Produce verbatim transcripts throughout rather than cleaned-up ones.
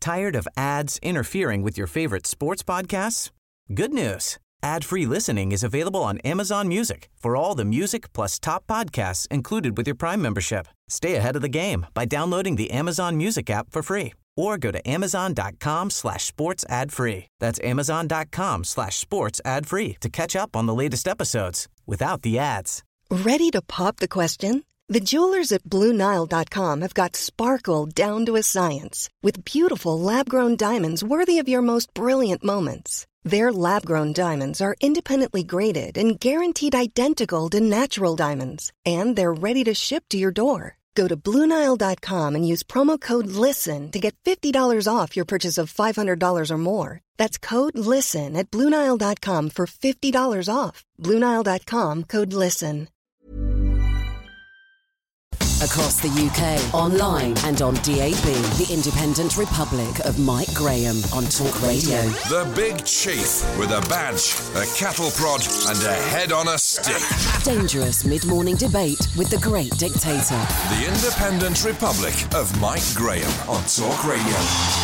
Tired of ads interfering with your favorite sports podcasts? Good news. Ad-free listening is available on Amazon Music for all the music plus top podcasts included with your Prime membership. Stay ahead of the game by downloading the Amazon Music app for free or go to amazon.com slash sports ad free. That's amazon.com slash sports ad free to catch up on the latest episodes without the ads. Ready to pop the question? The jewelers at Blue Nile dot com have got sparkle down to a science with beautiful lab-grown diamonds worthy of your most brilliant moments. Their lab-grown diamonds are independently graded and guaranteed identical to natural diamonds, and they're ready to ship to your door. Go to Blue Nile dot com and use promo code LISTEN to get fifty dollars off your purchase of five hundred dollars or more. That's code LISTEN at Blue Nile dot com for fifty dollars off. Blue Nile dot com, code LISTEN. Across the U K, online and on D A B, the Independent Republic of Mike Graham on Talk Radio. The Big Chief with a badge, a cattle prod and a head on a stick. Dangerous mid-morning debate with the great dictator. The Independent Republic of Mike Graham on Talk Radio.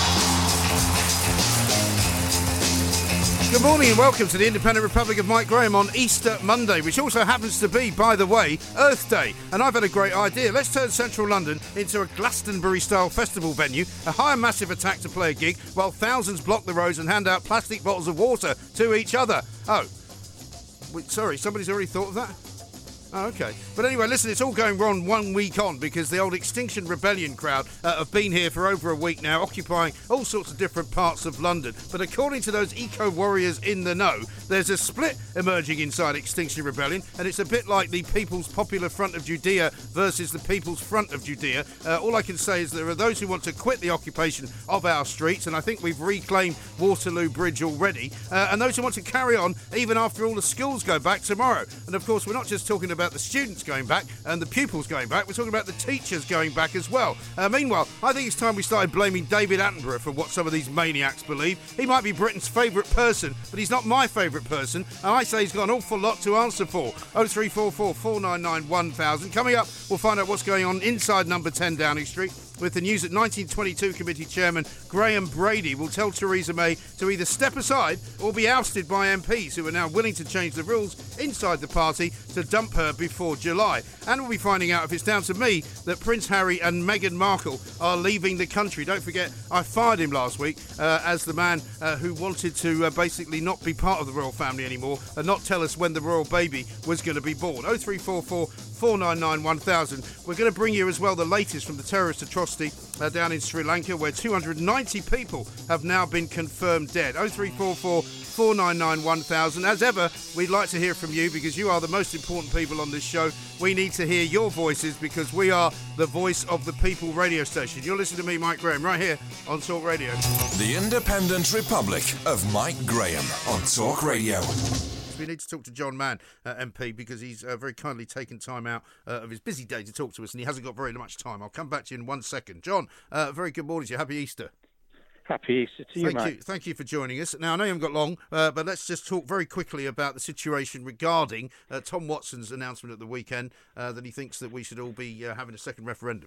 Good morning and welcome to the Independent Republic of Mike Graham on Easter Monday, which also happens to be, by the way, Earth Day. And I've had a great idea. Let's turn central London into a Glastonbury-style festival venue, a hire massive attack to play a gig, while thousands block the roads and hand out plastic bottles of water to each other. Oh, wait, sorry, somebody's already thought of that? Oh, okay. But anyway, listen, it's all going wrong one week on because the old Extinction Rebellion crowd uh, have been here for over a week now, occupying all sorts of different parts of London. But according to those eco-warriors in the know, there's a split emerging inside Extinction Rebellion, and it's a bit like the People's Popular Front of Judea versus the People's Front of Judea. Uh, all I can say is there are those who want to quit the occupation of our streets, and I think we've reclaimed Waterloo Bridge already, uh, and those who want to carry on even after all the schools go back tomorrow. And of course, we're not just talking about the students going back and the pupils going back, we're talking about the teachers going back as well. Uh, meanwhile, I think it's time we started blaming David Attenborough for what some of these maniacs believe. He might be Britain's favourite person, but he's not my favourite person, and I say he's got an awful lot to answer for. oh three four four, four nine nine, one thousand. Coming up, we'll find out what's going on inside number ten Downing Street. With the news that nineteen twenty-two committee chairman Graham Brady will tell Theresa May to either step aside or be ousted by M Ps who are now willing to change the rules inside the party to dump her before July. And we'll be finding out if it's down to me that Prince Harry and Meghan Markle are leaving the country. Don't forget, I fired him last week uh, as the man uh, who wanted to uh, basically not be part of the royal family anymore and not tell us when the royal baby was going to be born. oh three four four, four nine nine, one thousand. We're going to bring you as well the latest from the terrorist atrocity uh, down in Sri Lanka, where two hundred ninety people have now been confirmed dead. oh three four four, four nine nine, one thousand. As ever, we'd like to hear from you because you are the most important people on this show. We need to hear your voices because we are the voice of the people radio station. You're listening to me, Mike Graham, right here on Talk Radio. The Independent Republic of Mike Graham on Talk Radio. We need to talk to John Mann, uh, M P, because he's uh, very kindly taken time out uh, of his busy day to talk to us, and he hasn't got very much time. I'll come back to you in one second. John, uh, very good morning to you. Happy Easter. Happy Easter to you, Thank mate. you, thank you for joining us. Now, I know you haven't got long, uh, but let's just talk very quickly about the situation regarding uh, Tom Watson's announcement at the weekend uh, that he thinks that we should all be uh, having a second referendum.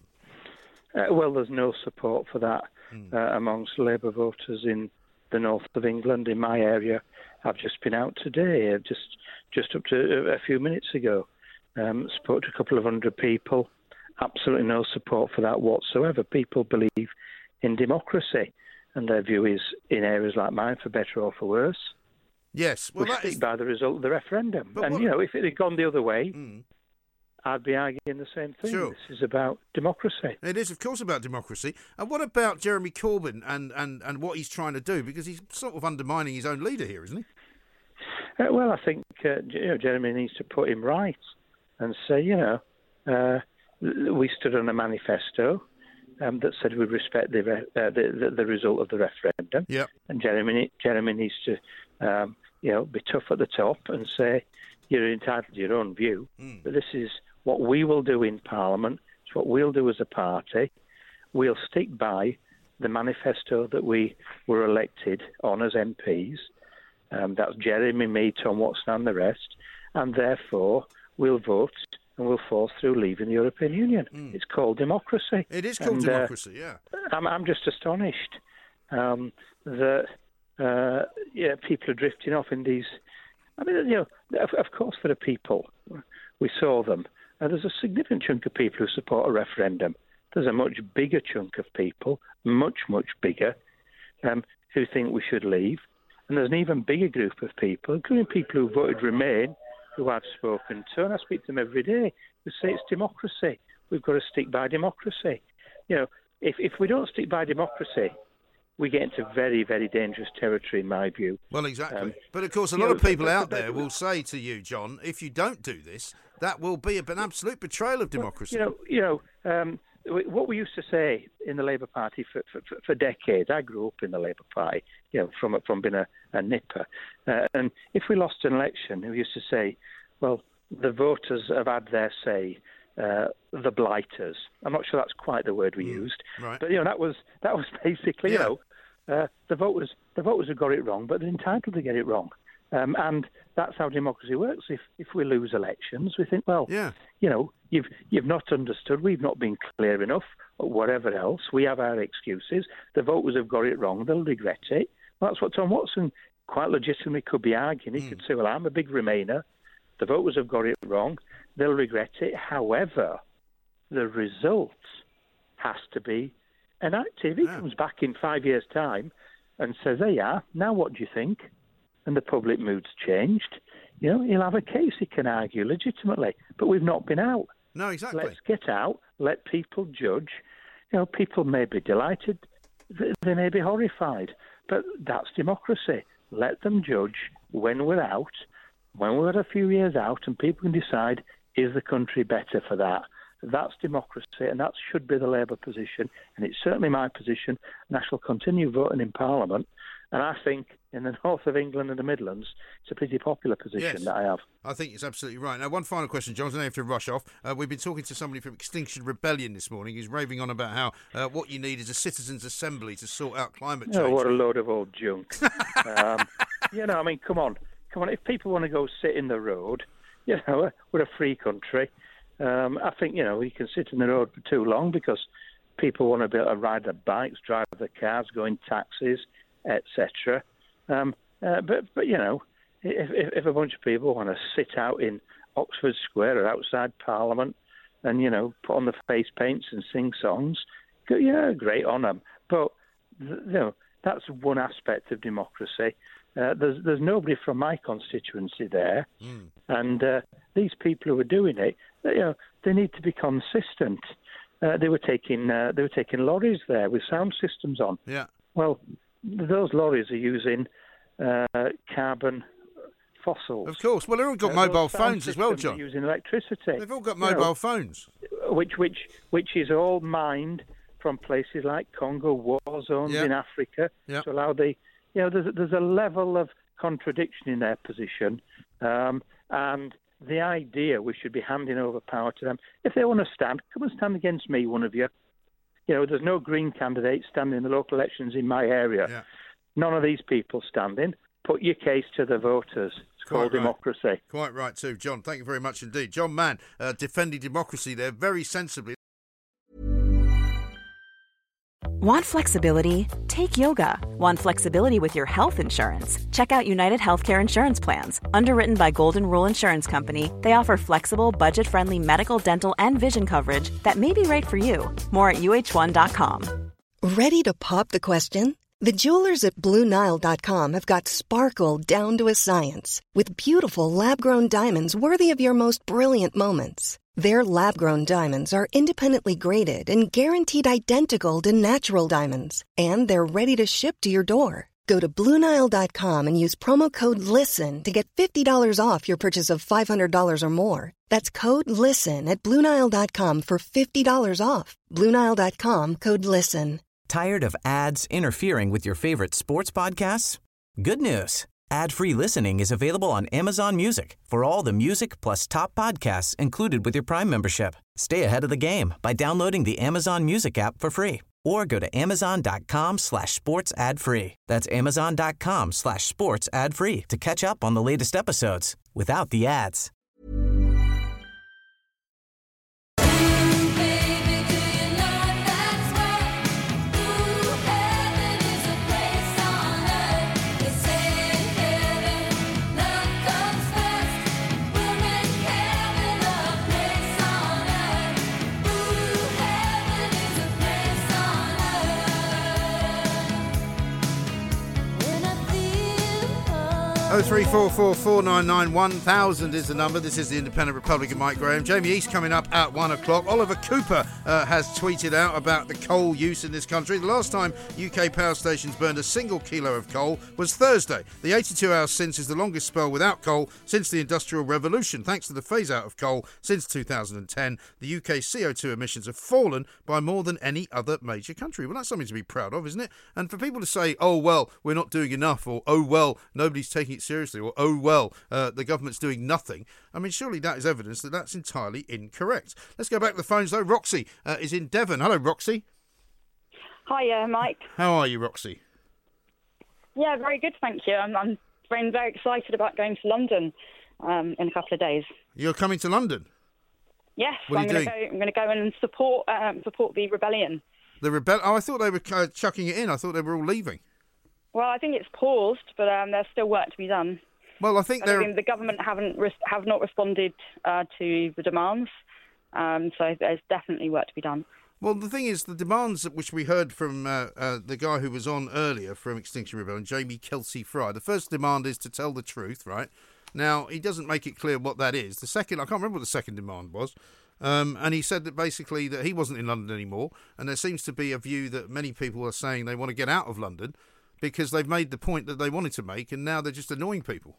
Uh, well, there's no support for that mm. uh, amongst Labour voters in the north of England, in my area. I've just been out today, uh, just just up to a few minutes ago. Um, spoke to a couple of hundred people. Absolutely no support for that whatsoever. People believe in democracy, and their view is, in areas like mine, for better or for worse. Yes, well, we that stick is... by the result of the referendum. But and, what... you know, if it had gone the other way, mm. I'd be arguing the same thing. Sure. This is about democracy. It is, of course, about democracy. And what about Jeremy Corbyn and, and, and what he's trying to do? Because he's sort of undermining his own leader here, isn't he? Uh, well, I think uh, you know, Jeremy needs to put him right and say, you know, uh, we stood on a manifesto um, that said we respect the, re- uh, the, the the result of the referendum. Yep. And Jeremy Jeremy needs to, um, you know, be tough at the top and say you're entitled to your own view, mm. but this is what we will do in Parliament. It's what we'll do as a party. We'll stick by the manifesto that we were elected on as M Ps. Um, that's Jeremy, me, Tom Watson and the rest. And therefore, we'll vote and we'll force through leaving the European Union. Mm. It's called democracy. It is called and, democracy, uh, yeah. I'm, I'm just astonished um, that uh, yeah, people are drifting off in these. I mean, you know, of, of course there are people. We saw them. Uh, there's a significant chunk of people who support a referendum. There's a much bigger chunk of people, much, much bigger, um, who think we should leave. And there's an even bigger group of people, including people who voted Remain, who I've spoken to, and I speak to them every day, who say it's democracy. We've got to stick by democracy. You know, if, if we don't stick by democracy, we get into very, very dangerous territory, in my view. Well, exactly. Um, but, of course, a lot know, of people but, out but, there will say to you, John, if you don't do this, that will be an absolute betrayal of democracy. You know, you know um, what we used to say in the Labour Party for, for, for decades. I grew up in the Labour Party, you know, from, from being a, a nipper. Uh, and if we lost an election, we used to say, well, the voters have had their say. Uh, the blighters. I'm not sure that's quite the word we mm, used, right. but you know that was that was basically yeah. you know uh, the voters the voters have got it wrong, but they're entitled to get it wrong, um, and that's how democracy works. If if we lose elections, we think, well, yeah. you know, you've you've not understood, we've not been clear enough, or whatever else. We have our excuses. The voters have got it wrong. They'll regret it. Well, that's what Tom Watson quite legitimately could be arguing. He mm. could say, well, I'm a big Remainer. The voters have got it wrong. They'll regret it. However, the result has to be enacted. If he yeah. comes back in five years' time and says, there you are, now what do you think? And the public mood's changed, you know, he'll have a case he can argue legitimately. But we've not been out. No, exactly. Let's get out. Let people judge. You know, people may be delighted. They may be horrified. But that's democracy. Let them judge when we're out. When we're a few years out and people can decide, is the country better for that? That's democracy, and that should be the Labour position, and it's certainly my position, and I shall continue voting in Parliament. And I think in the north of England and the Midlands, it's a pretty popular position yes. that I have. I think it's absolutely right. Now, one final question, John, I have to rush off. Uh, we've been talking to somebody from Extinction Rebellion this morning who's raving on about how uh, what you need is a citizens' assembly to sort out climate change. Oh, what a load of old junk. um, you know, I mean, come on. Come on, if people want to go sit in the road, you know, we're a free country. Um, I think, you know, you can sit in the road for too long because people want to be able to ride their bikes, drive their cars, go in taxis, et cetera. Um, uh, but, but, you know, if, if, if a bunch of people want to sit out in Oxford Square or outside Parliament and, you know, put on the face paints and sing songs, yeah, great on them. But, you know, that's one aspect of democracy. Uh, there's there's nobody from my constituency there, mm. and uh, these people who are doing it, they, you know, they need to be consistent. Uh, they were taking uh, they were taking lorries there with sound systems on. Yeah. Well, those lorries are using uh, carbon fossils. Of course. Well, they've all got uh, mobile phones as well, John. Using electricity. They've all got mobile you know, phones, which which which is all mined from places like Congo war zones yep. in Africa yep. to allow the. You know, there's, there's a level of contradiction in their position, um, and the idea we should be handing over power to them. If they want to stand, come and stand against me, one of you. You know, there's no Green candidates standing in the local elections in my area. Yeah. None of these people standing. Put your case to the voters. It's Quite called right. democracy. Quite right, too. John, thank you very much indeed. John Mann, uh, defending democracy there very sensibly. Want flexibility? Take yoga. Want flexibility with your health insurance? Check out United Healthcare Insurance Plans. Underwritten by Golden Rule Insurance Company, they offer flexible, budget-friendly medical, dental, and vision coverage that may be right for you. More at U H one dot com. Ready to pop the question? The jewelers at Blue Nile dot com have got sparkle down to a science with beautiful lab-grown diamonds worthy of your most brilliant moments. Their lab-grown diamonds are independently graded and guaranteed identical to natural diamonds, and they're ready to ship to your door. Go to Blue Nile dot com and use promo code LISTEN to get fifty dollars off your purchase of five hundred dollars or more. That's code LISTEN at Blue Nile dot com for fifty dollars off. Blue Nile dot com, code LISTEN. Tired of ads interfering with your favorite sports podcasts? Good news. Ad-free listening is available on Amazon Music for all the music plus top podcasts included with your Prime membership. Stay ahead of the game by downloading the Amazon Music app for free or go to amazon.com slash sports ad free. That's amazon.com slash sports ad free to catch up on the latest episodes without the ads. oh three four four, four nine nine, one thousand is the number. This is the Independent Republic of Mike Graham. Jamie East coming up at one o'clock. Oliver Cooper uh, has tweeted out about the coal use in this country. The last time U K power stations burned a single kilo of coal was Thursday. The eighty-two hours since is the longest spell without coal since the Industrial Revolution. Thanks to the phase-out of coal since two thousand ten, the U K C O two emissions have fallen by more than any other major country. Well, that's something to be proud of, isn't it? And for people to say, oh, well, we're not doing enough, or oh, well, nobody's taking it seriously, or oh, well, uh, the government's doing nothing. I mean, surely that is evidence that that's entirely incorrect. Let's go back to the phones, though. Roxy uh, is in Devon. Hello, Roxy. Hiya, Mike. How are you, Roxy? Yeah, very good, thank you. I'm, I'm very, very excited about going to London um, in a couple of days. You're coming to London? Yes, what are I'm you going doing? to go. I'm going to go and support um, support the rebellion. The rebel? Oh, I thought they were uh, chucking it in. I thought they were all leaving. Well, I think it's paused, but um, there's still work to be done. Well, I think But, I they're. mean, the government haven't res- have not responded uh, to the demands, um, so there's definitely work to be done. Well, the thing is, the demands which we heard from uh, uh, the guy who was on earlier from Extinction Rebellion, Jamie Kelsey-Fry, the first demand is to tell the truth, right? Now, he doesn't make it clear what that is. The second, I can't remember what the second demand was, um, and he said that basically that he wasn't in London anymore, and there seems to be a view that many people are saying they want to get out of London because they've made the point that they wanted to make, and now they're just annoying people.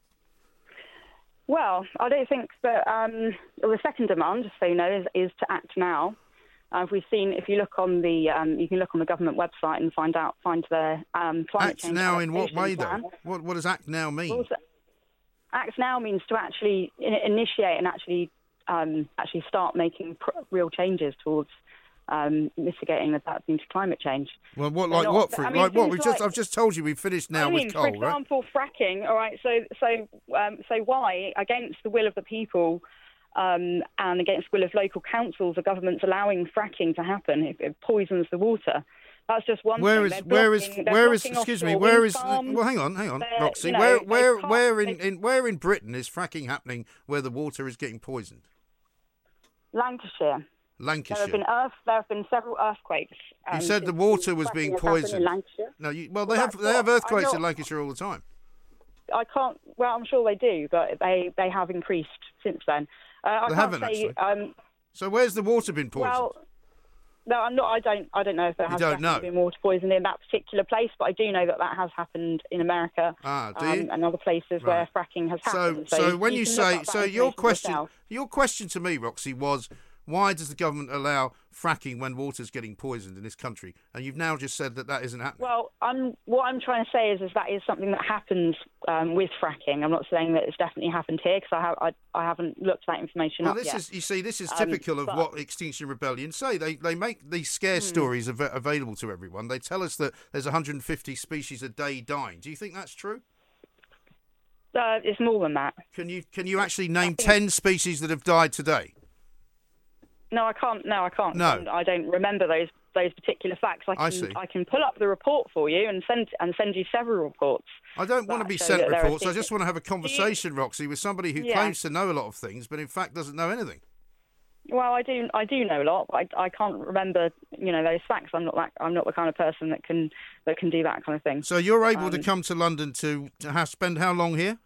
Well, I don't think that um, the second demand, just so you know, is, is to act now. Uh, if we've seen, if you look on the, um, you can look on the government website and find out, find their um, climate Act change. now in what adaptation way, plan. though? What, what does act now mean? Well, so act now means to actually in- initiate and actually um, actually start making pr- real changes towards um, mitigating the bad things to climate change. Well, what, They're like not- what? For, I mean, like what? things We've just, like- I've just told you we've finished now I mean, with coal, for right? example, fracking. All right, so so um, so why, against the will of the people um, and against the will of local councils, the government's allowing fracking to happen? It, it poisons the water. That's just one Where thing. is, They're where is, blocking- they're where is? blocking Excuse me. offshore Where wind is? farms. Well, hang on, hang on, They're, Roxy. you know, where, they where, can't- where in, they- in, where in Britain is fracking happening where the water is getting poisoned? Lancashire. Lancashire. There have been earth. There have been several earthquakes. You um, said the since water was fracking being has happened poisoned. In Lancashire. No, you, well, they Well, have that's they have what- earthquakes I'm in not- Lancashire all the time. I can't. Well, I'm sure they do, but they, they have increased since then. Uh, I They can't haven't, say. actually. Um, So where's the water been poisoned? well, no, I'm not. I don't. I don't know if there You has don't definitely know? been water poisoning in that particular place, but I do know that that has happened in America Ah, do um, you? and other places where fracking has So, happened. so when you, can look say, up that so your information question, yourself. your question to me, Roxy, was why does the government allow fracking when water's getting poisoned in this country? And you've now just said that that isn't happening. Well, I'm, what I'm trying to say is, is that is something that happens um, with fracking. I'm not saying that it's definitely happened here because I, ha- I, I haven't looked that information Well, up this yet. is, you see, this is Um, typical of but- what Extinction Rebellion say. They they make these scare Hmm. stories av- available to everyone. They tell us that there's one hundred fifty species a day dying. Do you think that's true? Uh, it's more than that. Can you can you actually name ten species that have died today? No, I can't. No, I can't. No. I don't remember those those particular facts. I can I see. I can pull up the report for you and send and send you several reports. I don't want to that be show sent that there are reports. I things- just want to have a conversation, Roxy, with somebody who Yeah. claims to know a lot of things, but in fact doesn't know anything. Well, I do. I do know a lot. But I, I can't remember, you know, those facts. I'm not that. I'm not the kind of person that can that can do that kind of thing. So you're able to Um, come to London to, to have, spend how long here?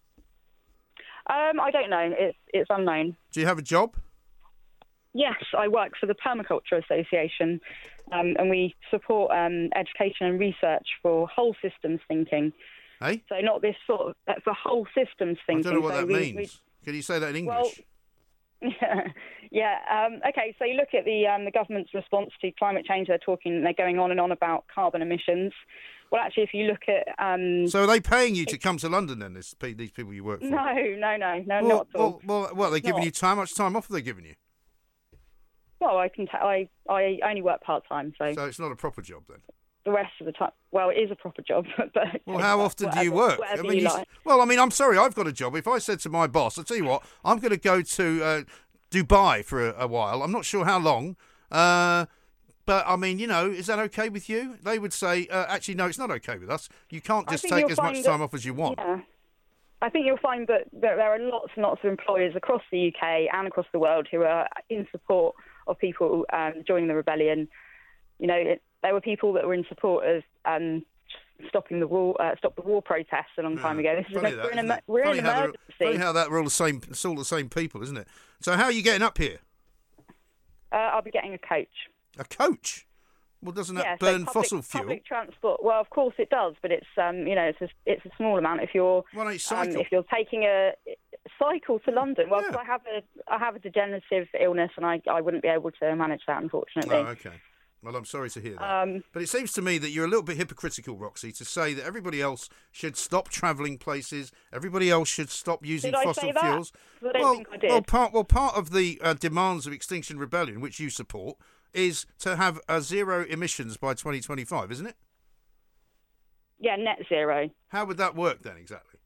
Um, I don't know. It's it's unknown. Do you have a job? Yes, I work for the Permaculture Association, um, and we support um, education and research for whole systems thinking. Hey? So not this sort of uh, for whole systems I thinking. don't know what so that we, means. we- Can you say that in English? Well, Yeah, yeah. Um, okay, so you look at the um, the government's response to climate change. They're talking, they're going on and on about carbon emissions. Well, actually, if you look at um, so are they paying you to come to London then? This, pe- these people you work for? no, no, no, no, Well, not at all. well, well, well, they're giving Not. you time. How much time off are they giving you? Well, I can. T- I I only work part time, so, So it's not a proper job then. the rest of the time, well, it is a proper job. But Well, how often do you whatever- work? Whatever I mean, you you s- like. well, I mean, I'm sorry, I've got a job. If I said to my boss, I'll tell you what, I'm going to go to uh, Dubai for a, a while. I'm not sure how long. Uh, but, I mean, you know, is that okay with you? They would say, uh, actually, no, it's not okay with us. You can't I just think take you'll as much find time that- off as you want. Yeah. I think you'll find that, that there are lots and lots of employers across the U K and across the world who are in support of people um, joining the rebellion. You know, it, there were people that were in support of um, stopping the war, uh, stop the war protests a long Yeah. time ago. This Funny is that, we're in, isn't a, it? we're Funny in how they're- emergency. Funny how that we're all the same. It's all the same people, isn't it? So how are you getting up here? Uh, I'll be getting a coach. A coach? Well, doesn't that yeah, burn so public, fossil fuel? Public transport. Well, of course it does, but it's um, you know, it's a, it's a small amount. If you're Why don't you um, cycle? if you're taking a cycle to London, well, Yeah. 'cause I have a I have a degenerative illness, and I I wouldn't be able to manage that, unfortunately. Oh, okay. Well, I'm sorry to hear that. Um, but it seems to me that you're a little bit hypocritical, Roxy, to say that everybody else should stop travelling places, everybody else should stop using Did I fossil say that? fuels. I don't well, think I did. well, part well, part of the uh, demands of Extinction Rebellion, which you support, is to have uh, zero emissions by twenty twenty-five, isn't it? Yeah, net zero. How would that work then, exactly?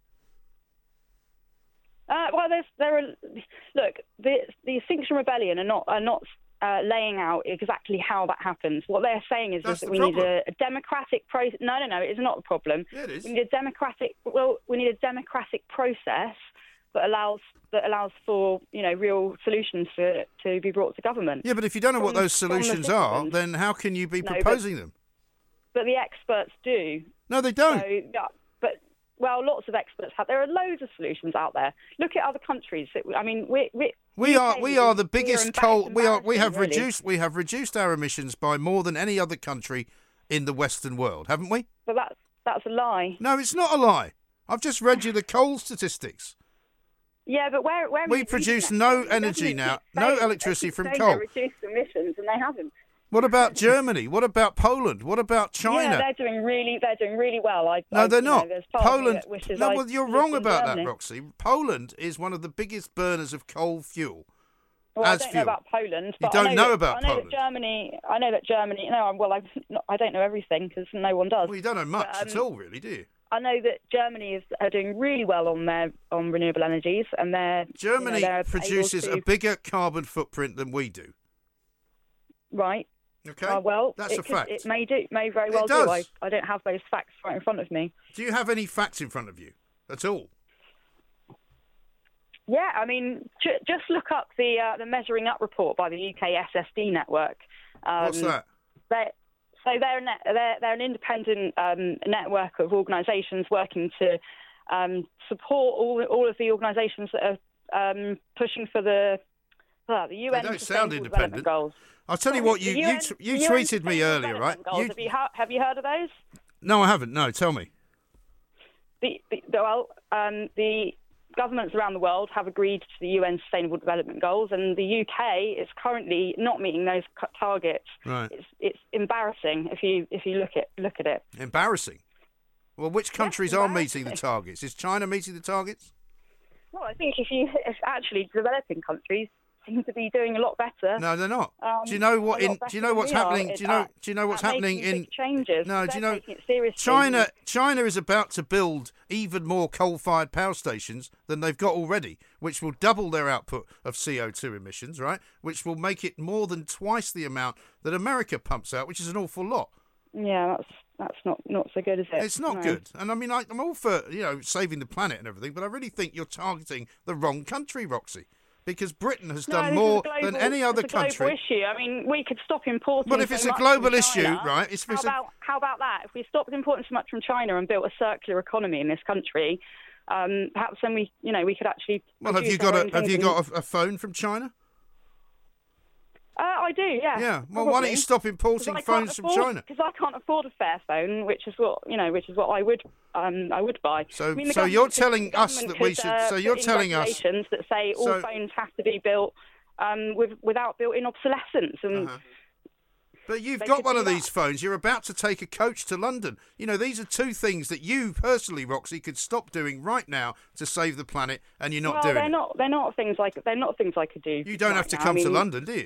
Uh, well, there's there are look the the Extinction Rebellion are not are not uh, laying out exactly how that happens. What they're saying is, That's is that the we problem. need a, a democratic process. No, no, no, it's not a problem. Yeah, it is. We need a democratic. Well, we need a democratic process that allows that allows for you know real solutions to to be brought to government. Yeah, but if you don't know what From- those from the solutions are, citizens. then how can you be No, but- proposing them? But the experts do. No, they don't. So, yeah, but well, lots of experts have. There are loads of solutions out there. Look at other countries. I mean, we we We U are K we is- are the we biggest embar- coal. We are we have embarrassing, really. reduced we have reduced our emissions by more than any other country in the Western world, haven't we? But that's that's a lie. No, it's not a lie. I've just read you the coal statistics. Yeah, but where where We are you produce reading no that from? energy Government now, keeps no saying- electricity they keep from saying coal. they reduced emissions, and they haven't. What about Germany? What about Poland? What about China? Yeah, they're doing really they're doing really well. I, No, I, they're you know, not. there's part of me Poland. that wishes No, I well, you're lived wrong in about Germany. that, Roxy. Poland is one of the biggest burners of coal fuel. Well, as I don't fuel. know about Poland. You But don't I know that, about I know Poland? that Germany. I know that Germany. No, I'm- well, I've, not, I don't know everything because no one does. Well, you don't know much But, at um, all, really, do you? I know that Germany is are doing really well on their on renewable energies, and they're Germany you know, they're produces able to, a bigger carbon footprint than we do. right. Okay, Uh, well, that's it a could- fact. It may do, may very It well does. do. I, I don't have those facts right in front of me. Do you have any facts in front of you at all? Yeah, I mean, ju- just look up the uh, the Measuring Up report by the U K S S D network. Um, What's that? They're, so they're, a net, they're they're an independent um, network of organisations working to um, support all all of the organisations that are um, pushing for the uh, the U N They don't sound Sustainable independent. Development Goals. I'll tell you Sorry, what, you the you, U N t- you the U N tweeted me Sustainable earlier, right? Development Goals. You... Have you ha- have you heard of those? No, I haven't. No, tell me. The, the, well, um, the governments around the world have agreed to the U N Sustainable Development Goals, and the U K is currently not meeting those c- targets. Right. It's it's embarrassing if you if you look at look at it. Embarrassing. Well, which countries are meeting the embarrassing. targets? Is China meeting the targets? Well, I think if you if actually developing countries seem to be doing a lot better. No, they're not. Um, do you know what a lot in? Do better you know than what's we are happening? at Do you know? that- Do you know what's at happening making in? big changes? No, do They're you know? taking it seriously. China, China is about to build even more coal-fired power stations than they've got already, which will double their output of C O two emissions, right? Which will make it more than twice the amount that America pumps out, which is an awful lot. Yeah, that's that's not, not so good, is it? It's not No. good. And I mean, I, I'm all for, you know, saving the planet and everything, but I really think you're targeting the wrong country, Roxy, because Britain has No, done this is more a global- than any other it's a global country. issue. I mean, we could stop importing. Well, if so it's a much global from issue, China, right, it's- how it's a- about how about that? If we stopped importing so much from China and built a circular economy in this country, um, perhaps then we, you know, we could actually. Well, have produce you got our a own have you things got a, a phone from China? and- Uh, I do, yeah. Yeah. Well, why don't you stop importing phones from China? Because I can't afford a fair phone, which is what you know, which is what I would, um, I would buy. So- I mean, the so government you're could- telling the us government that we could, should- uh, so you're put in telling us- regulations that say all So- phones have to be built um, with without built-in obsolescence, and Uh-huh. But you've They got could one do of that. these phones. You're about to take a coach to London. You know, these are two things that you personally, Roxy, could stop doing right now to save the planet, and you're not well, doing they're it. not. They're not things like they're not things I could do. You don't right have to now. come I to mean, London, do you?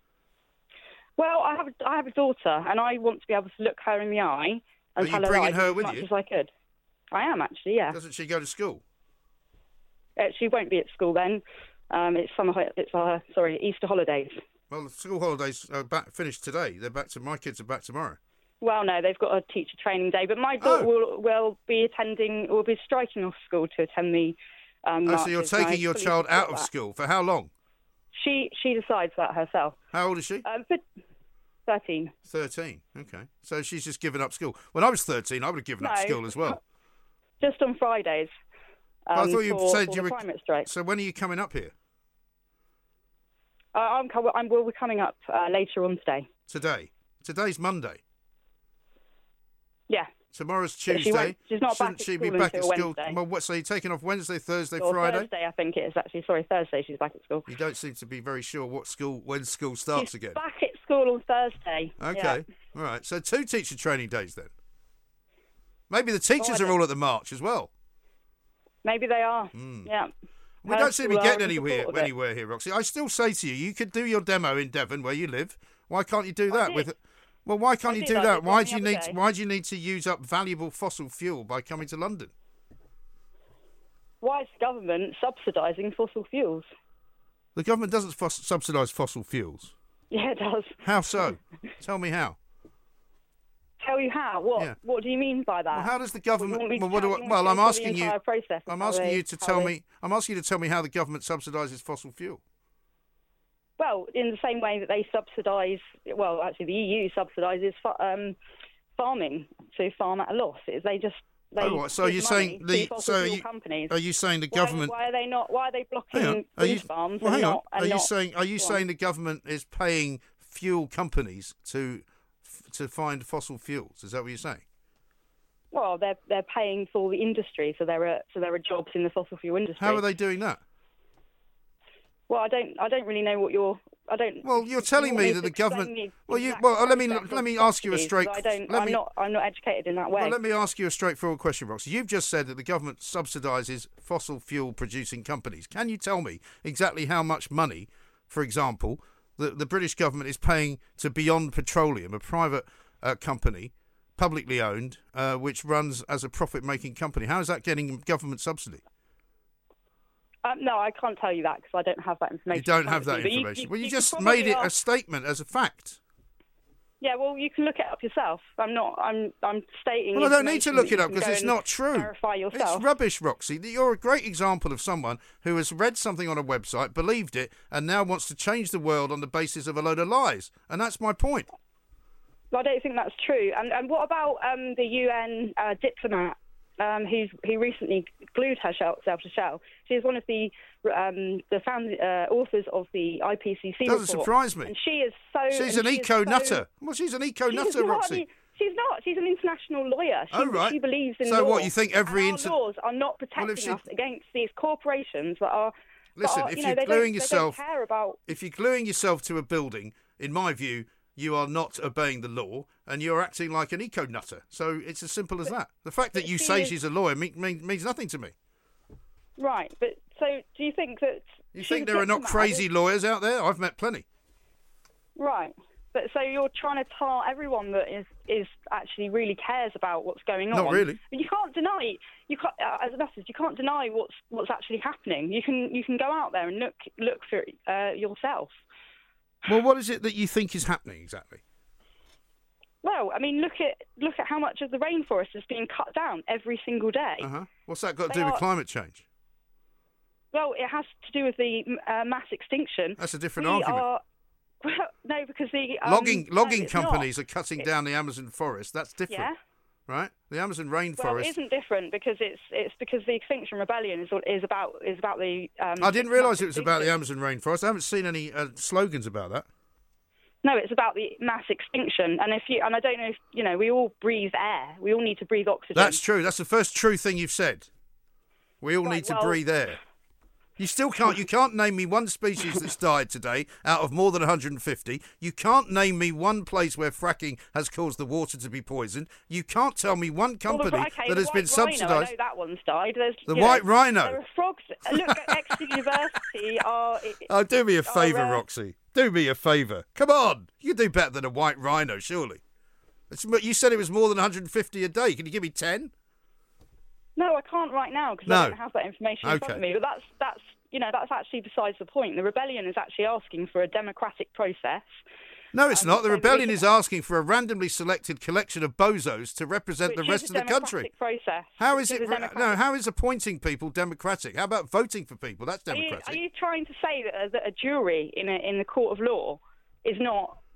Well, I have a, I have a daughter, and I want to be able to look her in the eye and Are tell you her bringing that I her did with as much you? as I could. I am actually, yeah. Doesn't she go to school? Uh, she won't be at school then. Um, it's summer. ho- It's uh, sorry, Easter holidays. Well, the school holidays are back, finished today. They're back to my kids are back tomorrow. Well, no, they've got a teacher training day, but my daughter Oh. will will be attending, will be striking off school to attend the. Um, Oh, so you're marches, and I taking your fully child support out of that. school for how long? She she decides that herself. How old is she? Um, but thirteen. thirteen, okay. So she's just given up school. When I was thirteen, I would have given No, up school as well. Just on Fridays. Um, I thought you for, said for you the were. climate strike. So when are you coming up here? Uh, I'm, co- I'm, we'll be coming up uh, later on today. Today. Today's Monday. Yeah. Tomorrow's But Tuesday. she won't- she's not Shouldn't back at she be school back at until school? Wednesday. Well, what? So you're taking off Wednesday, Thursday, Or Friday? Thursday, I think it is actually. Sorry, Thursday she's back at school. You don't seem to be very sure what school when school starts she's again. back at school on Thursday. Okay. Yeah. All right. So two teacher training days then. Maybe the teachers Oh, I are all at the march as well. Maybe they are. Mm. Yeah. We Her don't seem to be school are getting in support anywhere, of it. anywhere here, Roxy. I still say to you, you could do your demo in Devon where you live. Why can't you do that did. with? Well, why can't I you did, do I that? did Why one do you the need? other day. Why do you need to use up valuable fossil fuel by coming to London? Why is the government subsidising fossil fuels? The government doesn't fos- subsidise fossil fuels. Yeah, it does. How so? Tell me how. Tell you how? What? Yeah. What do you mean by that? Well, how does the What, you government? want me to Well, what tell- do I, you want well me to I'm tell the asking you. entire process of I'm how asking they- you to how tell they- me. I'm asking you to tell me how the government subsidises fossil fuel. Well, in the same way that they subsidise, well, actually, the E U subsidises fa- um, farming to farm at a loss. It- They just they Oh, right. So give you're money saying to the fossil so are fuel you, companies. are you saying the Why- government? Why, are they not? Why are they blocking Hang on. Are wind you, farms well, and hang on. not? And Are you not, saying? Are you Go on. saying the government is paying fuel companies to f- to find fossil fuels? Is that what you're saying? Well, they're they're paying for the industry, so there are so there are jobs in the fossil fuel industry. How are they doing that? Well, I don't I don't really know what you're. I don't. Well, you're you telling want me to that the explain government. the Well, you. exact Well, let me process let of me ask you a subsidies, straight. 'cause I don't. let I'm me, not. I'm not educated in that way. Well, let me ask you a straightforward question, Roxy. You've just said that the government subsidises fossil fuel producing companies. Can you tell me exactly how much money, for example, the, the British government is paying to Beyond Petroleum, a private uh, company, publicly owned, uh, which runs as a profit-making company? How is that getting government subsidy? Um, no, I can't tell you that because I don't have that information. You don't in have front that of me, but information. You, you, well, you, you just could probably made it a ask- statement as a fact. Yeah, well, you can look it up yourself. I'm not. I'm. I'm stating. Well, I don't need to information look that it you up can because go it's and not true. Verify yourself. It's rubbish, Roxy. You're a great example of someone who has read something on a website, believed it, and now wants to change the world on the basis of a load of lies. And that's my point. Well, I don't think that's true. And and what about um, the U N uh, diplomat um, who's who recently glued herself to shell? She is one of the um, the found, uh, authors of the I P C C Doesn't report. surprise me. And she is so. She's and an she is eco so- nutter. Well, she's an eco She's nutter, not Roxy. any- She's not. She's an international lawyer. She, Oh, right. she believes in So law. what, you think every and our inter- laws are not protecting Well, if she- us against these corporations that are. that Listen, are, if you know, you're they gluing don't, yourself- they don't care about. If you're gluing yourself to a building, in my view, you are not obeying the law and you're acting like an eco nutter. So it's as simple as that. The fact that but you she say is- she's a lawyer mean, mean, means nothing to me. Right, but so do you think that? You she's think a there are not diplomat? crazy lawyers out there? I've met plenty. Right. But so you're trying to tar everyone that is, is actually really cares about what's going on. Not really. But you can't deny you can't uh, as an artist you can't deny what's what's actually happening. You can you can go out there and look look for it uh, yourself. Well, what is it that you think is happening exactly? Well, I mean, look at look at how much of the rainforest is being cut down every single day. Uh-huh. What's that got to They do with are- climate change? Well, it has to do with the uh, mass extinction. That's a different We argument. are- well, no, because the um, logging no, logging it's not. companies are cutting It- down the Amazon forest. That's different, Yeah. right? The Amazon Well, rainforest. it isn't different because it's it's because the Extinction Rebellion is is about is about the. Um, I didn't realise mass it was about the extinction. Amazon rainforest. I haven't seen any uh, slogans about that. No, it's about the mass extinction, and if you and I don't know if you know we all breathe air. We all need to breathe oxygen. That's true. That's the first true thing you've said. We all Right, need to well- breathe air. You still can't. You can't name me one species that's died today out of more than one hundred fifty. You can't name me one place where fracking has caused the water to be poisoned. You can't tell me one Well, the- company okay, that the has been white rhino, I subsidised. know that one's died. There's, The you know, white rhino. There are frogs. Look at Exeter University. Are Oh, do me a favour, uh, Roxy. Do me a favour. Come on. You can do better than a white rhino, surely. It's, you said it was more than one hundred fifty a day. Can you give me ten? No, I can't right now because No. I don't have that information in front Okay. of me. But that's that's you know that's actually besides the point. The rebellion is actually asking for a democratic process. No, it's Um, not. The so rebellion we is can- asking for a randomly selected collection of bozos to represent Which the rest is of a the country. democratic process. How Which is it? a re- democratic- No, how is appointing people democratic? How about voting for people? That's Are you, democratic. are you trying to say that a, that a jury in a, in the court of law is not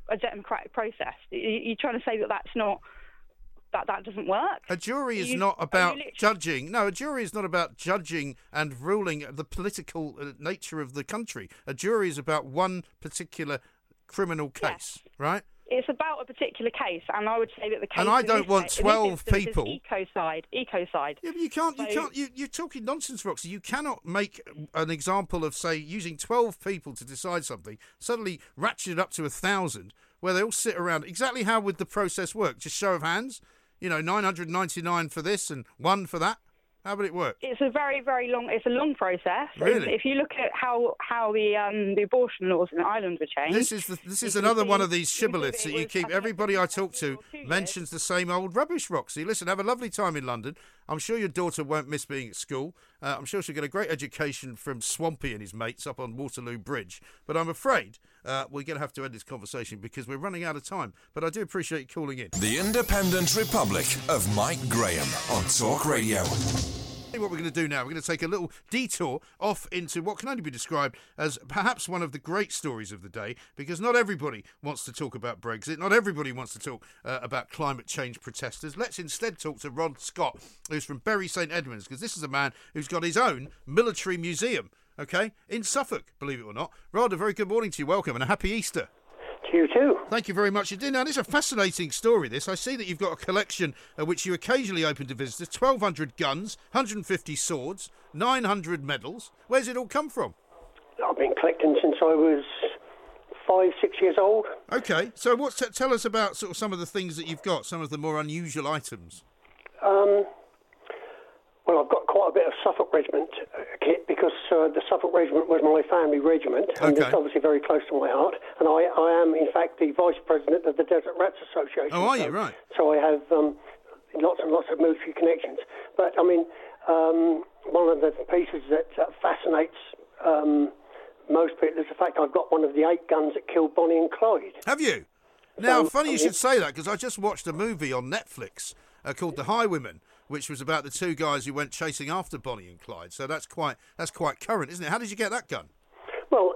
a democratic process. You're trying to say that that's not that that doesn't work. A jury is you, not about literally... judging. No, a jury is not about judging and ruling the political uh, nature of the country. A jury is about one particular criminal case, yes. right? It's about a particular case, and I would say that the case. And I don't want case, twelve people. Ecocide, ecocide. Yeah, but you can't. So, you can't. You, you're talking nonsense, Roxy. You cannot make an example of, say, using twelve people to decide something. Suddenly ratchet it up to a thousand, where they all sit around. Exactly how would the process work? Just show of hands. You know, nine hundred ninety-nine for this and one for that. How would it work? It's a very, very long. It's a long process. Really? If you look at how how the um, the abortion laws in Ireland were changed, this is the, this is another one of these shibboleths that you keep. Everybody I talk to mentions the same old rubbish, Roxy. Listen, have a lovely time in London. I'm sure your daughter won't miss being at school. Uh, I'm sure she'll get a great education from Swampy and his mates up on Waterloo Bridge. But I'm afraid uh, we're going to have to end this conversation because we're running out of time. But I do appreciate you calling in. The Independent Republic of Mike Graham on Talk Radio. What we're going to do now, we're going to take a little detour off into what can only be described as perhaps one of the great stories of the day, because not everybody wants to talk about Brexit, not everybody wants to talk uh, about climate change protesters. Let's instead talk to Rod Scott, who's from Bury St Edmunds, because this is a man who's got his own military museum, okay, in Suffolk, believe it or not. Rod, a very good morning to you, welcome, and a happy Easter. To you too. Thank you very much indeed. Now, this is a fascinating story, this. I see that you've got a collection uh, which you occasionally open to visitors, twelve hundred guns, one hundred fifty swords, nine hundred medals. Where's it all come from? I've been collecting since I was five, six years old. OK, so what's t- tell us about sort of some of the things that you've got, some of the more unusual items. Um, well, I've got quite a bit of Suffolk Regiment uh, kit because uh, the Suffolk Regiment was my family regiment, and okay. it's obviously very close to my heart. And I, I am, in fact, the vice president of the Desert Rats Association. Oh, are so, you? Right. So I have um, lots and lots of military connections. But, I mean, um, one of the pieces that uh, fascinates um, most people is the fact I've got one of the eight guns that killed Bonnie and Clyde. Have you? Now, so, funny I you mean, should say that, because I just watched a movie on Netflix uh, called The Highwaymen, which was about the two guys who went chasing after Bonnie and Clyde. So that's quite that's quite current, isn't it? How did you get that gun? Well,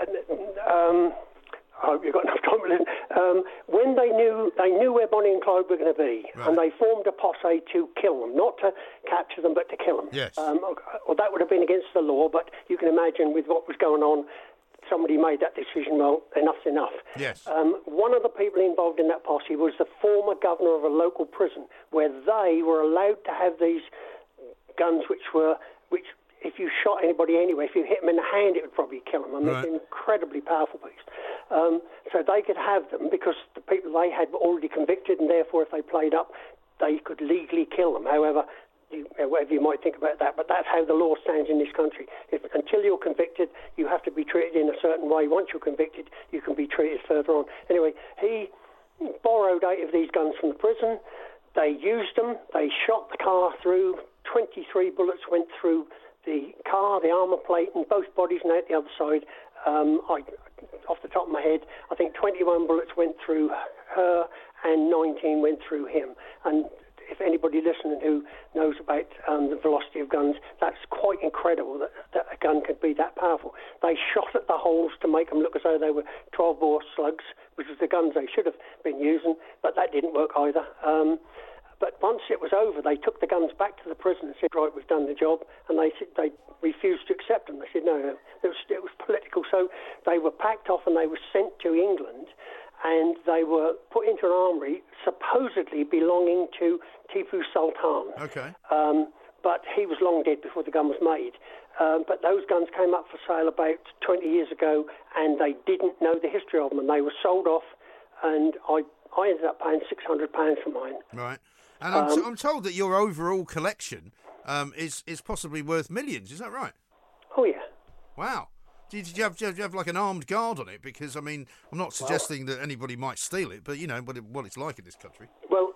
um, I hope you've got enough time to listen. Um, when they knew they knew where Bonnie and Clyde were going to be, right. and they formed a posse to kill them, not to capture them, but to kill them. Yes. Um, well, that would have been against the law, but you can imagine with what was going on, somebody made that decision. Well, enough's enough. Yes. Um, one of the people involved in that posse was the former governor of a local prison, where they were allowed to have these guns, which were which. If you shot anybody anywhere, if you hit them in the hand, it would probably kill them. I mean, right. It's an incredibly powerful beast. Um, so they could have them because the people they had were already convicted, and therefore, if they played up, they could legally kill them. However, you, whatever you might think about that, but that's how the law stands in this country. If, until you're convicted, you have to be treated in a certain way. Once you're convicted, you can be treated further on. Anyway, he borrowed eight of these guns from the prison. They used them. They shot the car through. twenty-three bullets went through the car, the armour plate, and both bodies, and out the other side. Um, I, off the top of my head, I think twenty-one bullets went through her and nineteen went through him. And if anybody listening who knows about um, the velocity of guns, that's quite incredible that, that a gun could be that powerful. They shot at the holes to make them look as though they were twelve-bore slugs, which was the guns they should have been using, but that didn't work either. Um, But once it was over, they took the guns back to the prison and said, right, we've done the job. And they said they refused to accept them. They said, no, no, it was, it was political. So they were packed off and they were sent to England, and they were put into an armoury supposedly belonging to Tipu Sultan. Okay. Um, but he was long dead before the gun was made. Um, but those guns came up for sale about twenty years ago, and they didn't know the history of them, and they were sold off, and I, I ended up paying six hundred pounds for mine. Right. And I'm, Um, t- I'm told that your overall collection um, is is possibly worth millions. Is that right? Oh, yeah. Wow. Did, did, you have, did you have like an armed guard on it? Because, I mean, I'm not suggesting that anybody might steal it, but, you know, what, it, what it's like in this country. Well,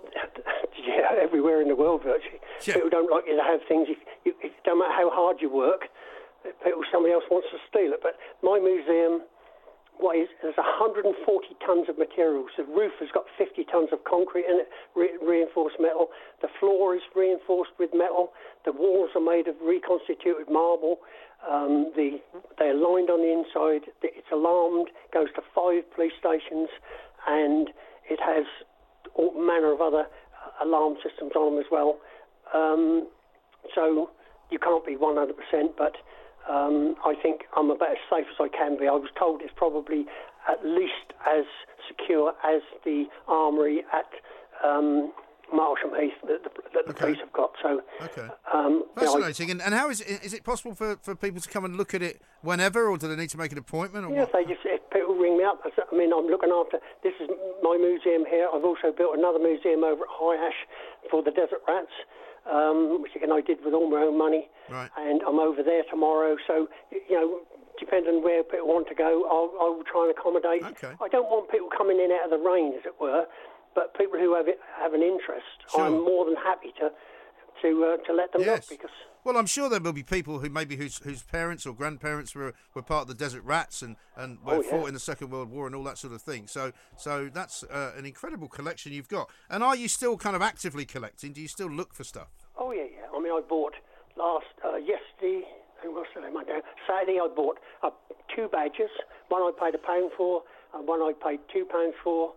yeah, everywhere in the world, virtually. Yeah. People don't like you to have things. If you, if, no matter how hard you work, people, somebody else wants to steal it. But my museum weighs, there's one hundred forty tonnes of materials. The roof has got fifty tonnes of concrete in it, re- reinforced metal. The floor is reinforced with metal. The walls are made of reconstituted marble. Um, the, they're lined on the inside. It's alarmed, goes to five police stations, and it has all manner of other alarm systems on them as well. Um, so you can't be one hundred percent, but um, I think I'm about as safe as I can be. I was told it's probably at least as secure as the armoury at um, Marsham Heath that the, that the okay. police have got. So, okay. um, Fascinating. You know, I, and, and how is it, is it possible for, for people to come and look at it whenever, or do they need to make an appointment? Or yeah, if they just if people ring me up. I mean, I'm looking after. This is my museum here. I've also built another museum over at High Ash for the desert rats, um, which again I did with all my own money. Right. And I'm over there tomorrow. So you know, depending on where people want to go, I'll, I will try and accommodate. Okay. I don't want people coming in out of the rain, as it were. But people who have it, have an interest, Sure. I'm more than happy to to uh, to let them Yes. look. Because well, I'm sure there will be people who maybe whose whose parents or grandparents were were part of the Desert Rats and and were Oh, yeah. fought in the Second World War and all that sort of thing. So so that's uh, an incredible collection you've got. And are you still kind of actively collecting? Do you still look for stuff? oh yeah, yeah. I mean, I bought last uh, yesterday. Who was it? Monday, Saturday. I bought uh, two badges. One I paid a pound for, and one I paid two pounds for.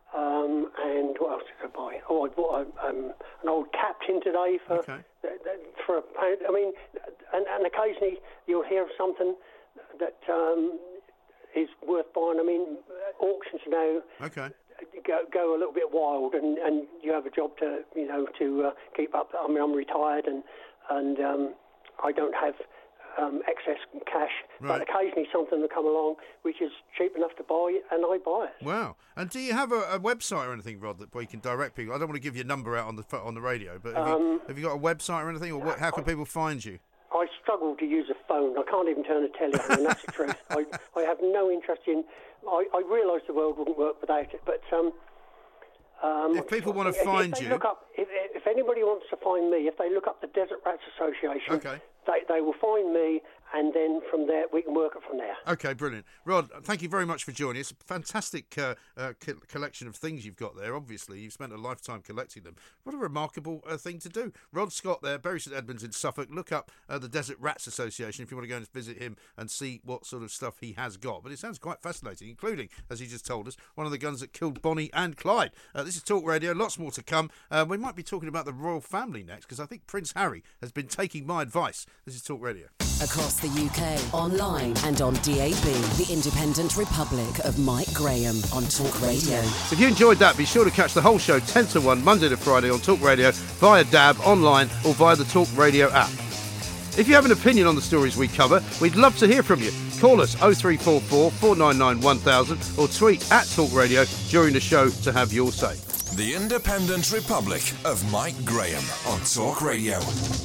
Um, and what else did I buy? Oh, I bought a, um, an old captain today for Okay. th- th- for a pound. I mean, and, and occasionally you'll hear of something that um, is worth buying. I mean, auctions now Okay. go, go a little bit wild, and, and you have a job to you know to uh, keep up. I mean, I'm retired, and and um, I don't have um, excess cash, Right. but occasionally something will come along which is cheap enough to buy, and I buy it. Wow. And do you have a, a website or anything, Rod, that where you can direct people? I don't want to give your number out on the on the radio, but have, Um, you, have you got a website or anything, or what, how can people find you? I struggle to use a phone. I can't even turn a telly on, and that's the truth. I, I have no interest in... I, I realise the world wouldn't work without it, but... Um, um, If people want to if- find if they you- Look up, if, if anybody wants to find me, if they look up the Desert Rats Association, Okay. they, they will find me, and then from there, we can work it from there. Okay, brilliant. Rod, thank you very much for joining us. Fantastic uh, uh, co- collection of things you've got there. Obviously, you've spent a lifetime collecting them. What a remarkable uh, thing to do. Rod Scott there, Bury St Edmunds in Suffolk. Look up uh, the Desert Rats Association if you want to go and visit him and see what sort of stuff he has got. But it sounds quite fascinating, including, as he just told us, one of the guns that killed Bonnie and Clyde. Uh, this is Talk Radio. Lots more to come. Uh, we might be talking about the royal family next, because I think Prince Harry has been taking my advice. This is Talk Radio. Across the U K, online and on D A B, the Independent Republic of Mike Graham on Talk Radio. If you enjoyed that, be sure to catch the whole show ten to one, Monday to Friday on Talk Radio, via D A B, online or via the Talk Radio app. If you have an opinion on the stories we cover, we'd love to hear from you. Call us oh three four four, four nine nine, one thousand or tweet at Talk Radio during the show to have your say. The Independent Republic of Mike Graham on Talk Radio.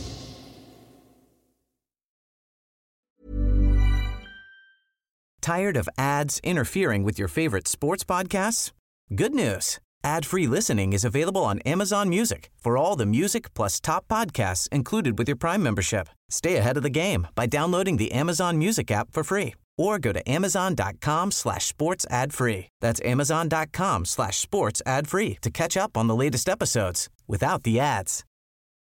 Tired of ads interfering with your favorite sports podcasts? Good news. Ad-free listening is available on Amazon Music for all the music plus top podcasts included with your Prime membership. Stay ahead of the game by downloading the Amazon Music app for free or go to amazon.com slash sports ad free. That's amazon.com slash sports ad free to catch up on the latest episodes without the ads.